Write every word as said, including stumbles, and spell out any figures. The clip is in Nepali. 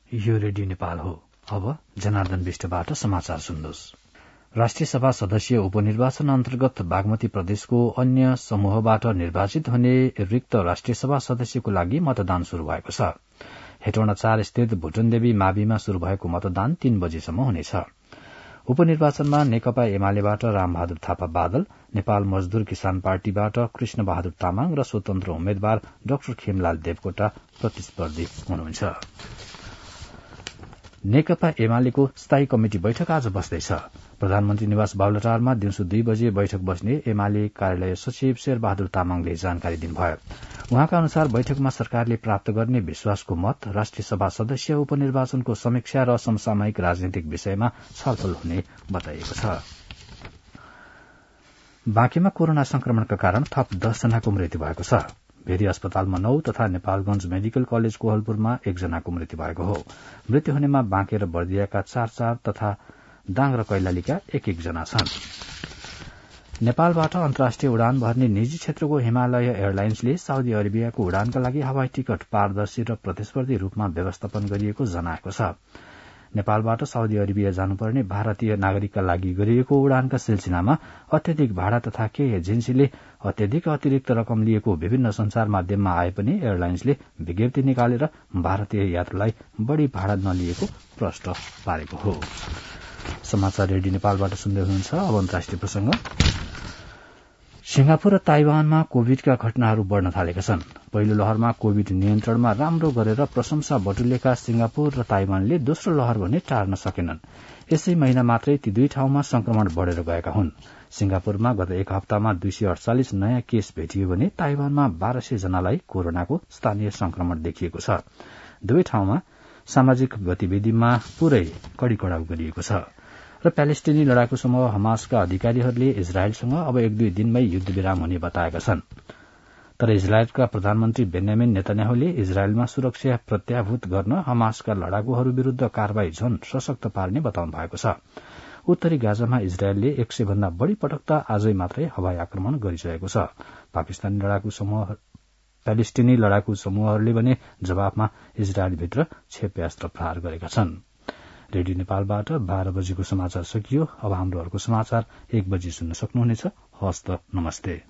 यो रेडियो नेपाल हो। अब जनार्दन विष्टबाट समाचार सुन्नुहोस्। राष्ट्रिय सभा सदस्य उपनिर्वाचन अन्तर्गत बागमती प्रदेशको अन्य समूहबाट निर्वाचित हुने रिक्त राष्ट्रिय सभा सदस्यको लागि मतदान शुरू भएको छ। हेटौँडा चार स्थित भुटनदेवी माविमा शुरू भएको मतदान तीन बजेसम्म हुनेछ। उपनिर्वाचनमा नेकपा एमालेबाट रामबहादुर थापा बादल, नेपाल मजदूर किसान पार्टीबाट कृष्ण बहादुर तामाङ र स्वतन्त्र उम्मेद्वार डाक्टर खेमलाल देवकोटा प्रतिस्पर्धी हुनुहुन्छ। नेकपा एमालेको स्थायी कमिटी बैठक आज बस्दैछ। प्रधानमन्त्री निवास बालुटारमा दिउँसो दुई बजे बैठक बस्ने एमाले कार्यालय सचिव शेरबहादुर तामाङले जानकारी दिनुभयो। उहाँका अनुसार बैठकमा सरकारले प्राप्त गर्ने विश्वासको मत, राष्ट्रिय सभा सदस्य उपनिर्वाचनको समीक्षा र समसामयिक राजनीतिक विषयमा छलफल हुने बताइएको छ। बाँकेमा कोरोना संक्रमणका कारण थप दस जनाको मृत्यु भएको छ। भेरी अस्पतालमा नौ तथा नेपालगंज मेडिकल कलेज कोहलपुरमा एकजनाको मृत्यु भएको हो। मृत्यु हुनेमा बाँके र बर्दियाका चार चार तथा दाङ र कैलालीका एक एक जना छन्। नेपालबाट अन्तर्राष्ट्रिय उडान भर्ने निजी क्षेत्रको हिमालय एयरलाइन्सले साउदी अरेबियाको उडानका लागि हवाई टिकट पारदर्शी र प्रतिस्पर्धी रूपमा व्यवस्थापन गरिएको जनाएको छ। नेपालबाट साउदी अरेबिया जानुपर्ने भारतीय नागरिकका लागि गरिएको उडानका सिलसिलामा अत्यधिक भाडा तथा केही एजेन्सीले अत्यधिक अतिरिक्त रकम लिएको विभिन्न संचार माध्यममा आए पनि एयरलाइन्सले विज्ञप्ति निकालेर भारतीय यात्रुलाई बढ़ी भाडा नलिएको प्रष्ट पारेको हो। समाचार रेडियो नेपालबाट सुन्दै हुनुहुन्छ। अब अन्तर्राष्ट्रिय प्रसंग। सिंगापुर र ताइवानमा कोविडका घटनाहरू बढ़न थालेका छन्। पहिलो लहरमा कोविड नियन्त्रणमा राम्रो गरेर प्रशंसा बटुलेका सिंगापुर र ताइवानले दोस्रो लहर भने टार्न सकेनन्। यसै महिना मात्रै ती दुई ठाउँमा संक्रमण बढ़ेर गएका हुन्। सिंगापुरमा गत एक हप्तामा दुई सय अडचालिस नयाँ केस भेटियो भने ताइवानमा बाह्र सय जनालाई कोरोनाको स्थानीय संक्रमण देखिएको छ। दुवै ठाउँमा सामाजिक गतिविधिमा पूरै कड़ी कडाउ गरिएको छ र प्यालेस्टिनी लडाकु समूह हमासका अधिकारीहरूले इजरायलसँग अब एक दुई दिनमै युद्ध विराम हुने बताएका छन्। तर इजरायलका प्रधानमन्त्री बेन्यामिन नेतन्याहुले इजरायलमा सुरक्षा प्रत्याभूत गर्न हमासका लडाकुहरू विरूद्ध कारवाही झन सशक्त पार्ने बताउनु भएको छ। उत्तरी गाजामा इजरायलले एक सय भन्दा बढ़ी पटक त आजै मात्रै हवाई आक्रमण गरिसकेको छ। पाकिस्तानी लडाकु समूह प्यालेस्टिनी लडाकु समूहहरूले भने जवाफमा इजरायलभित्र क्षेप्यास्त्र प्रहार गरेका छन्। रेडियो नेपालबाट बाह्र बजेको समाचार सकियो। अब हाम्रो अर्को समाचार एक बजी सुन्न सक्नुहुनेछ। हस्त नमस्ते।